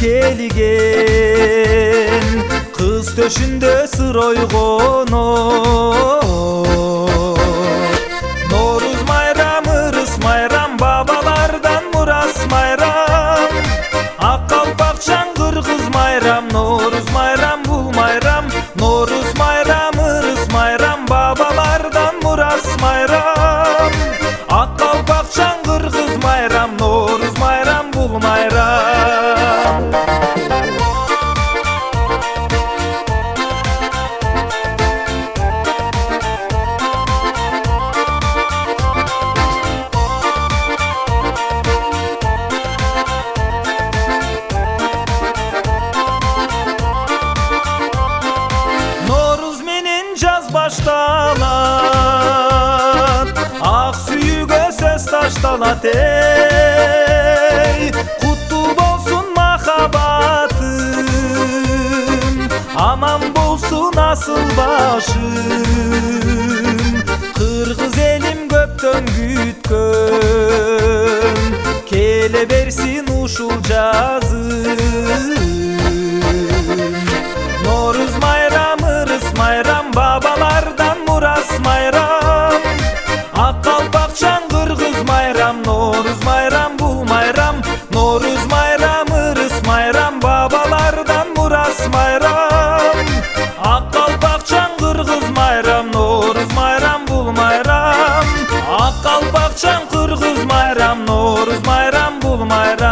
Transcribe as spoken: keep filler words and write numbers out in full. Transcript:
келген, кыз төшүндө сыр ойгонот. Норуз майрам, ырыс майрам, бабалардан мурас майрам. Ак калпакчан кыргыз майрам, Норуз майрам бул майрам. Норуз майрам, ырыс майрам, бабалардан мурас майрам. Ак калпакчан кыргыз майрам, Норуз майрам бул майрам. Башталат, ак сүйүүгө сөз ташталат, эй, куттуу болсун махаббатым, аман болсун асыл башым. Кыргыз элим көптөн күткөн, келе берсин ушул жазым. Норуз майрам, ырыс майрам, бабалардан мурас майрам. Ак калпакчан кыргыз майрам, Норуз майрам бул майрам. Норуз майрам, ырыс майрам, бабалардан мурас майрам. Ак калпакчан кыргыз майрам, Норуз майрам бул майрам. Ак калпакчан кыргыз майрам, Норуз майрам бул майрам.